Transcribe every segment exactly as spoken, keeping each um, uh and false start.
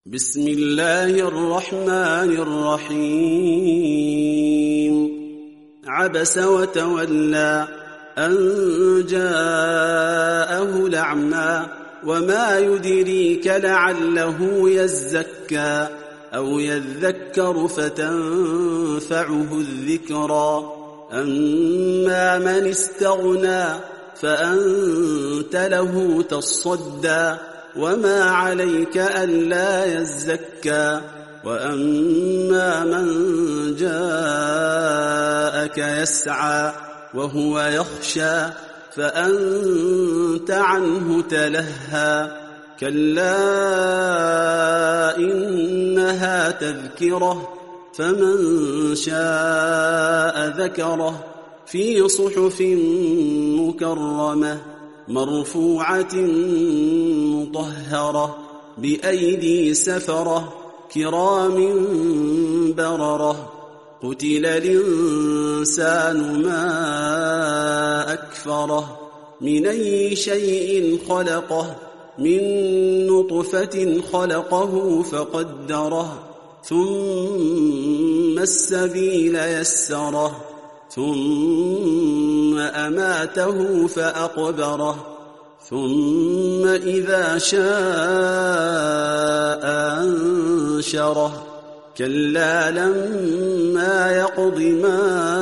بسم الله الرحمن الرحيم عبس وتولى أن جاءه الأعمى وما يدريك لعله يزكى أو يذكر فتنفعه الذكرى أما من استغنى فأنت له تصدى وما عليك ألا يزكى وأما من جاءك يسعى وهو يخشى فأنت عنه تلهى كلا إنها تذكرة فمن شاء ذكره في صحف مكرمة مرفوعة مطهرة بأيدي سفرة كرام بررة قتل الإنسان ما أكفره من أي شيء خلقه من نطفة خلقه فقدره ثم السبيل يسره ثم أماته فأقبره ثم إذا شاء أنشره كلا لما يقض ما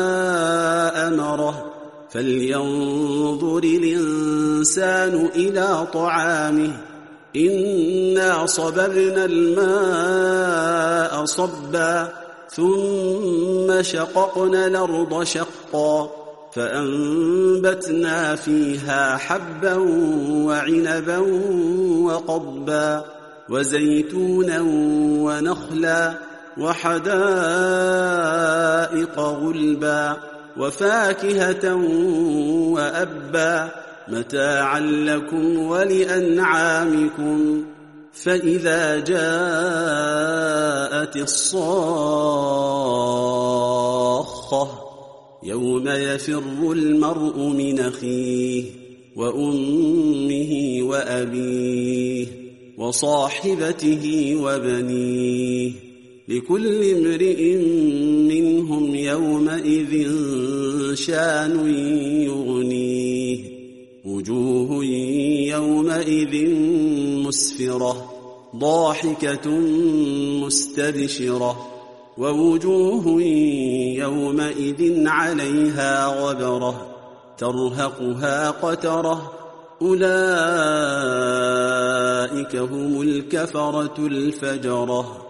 أمره فلينظر الإنسان إلى طعامه إنا صببنا الماء صبا ثم شققنا الأرض شقا فأنبتنا فيها حبا وعنبا وقضبا وزيتونا ونخلا وحدائق غلبا وفاكهة وأبا متاعا لكم ولأنعامكم فإذا جاءت الصاخة يوم يفر المرء من أخيه وأمه وأبيه وصاحبته وبنيه لكل امرئ منهم يومئذ شان يغنيه وجوه يومئذ مسفرة ضاحكة مستبشرة ووجوه يومئذ عليها غبرة ترهقها قترة أولئك هم الكفرة الفجرة.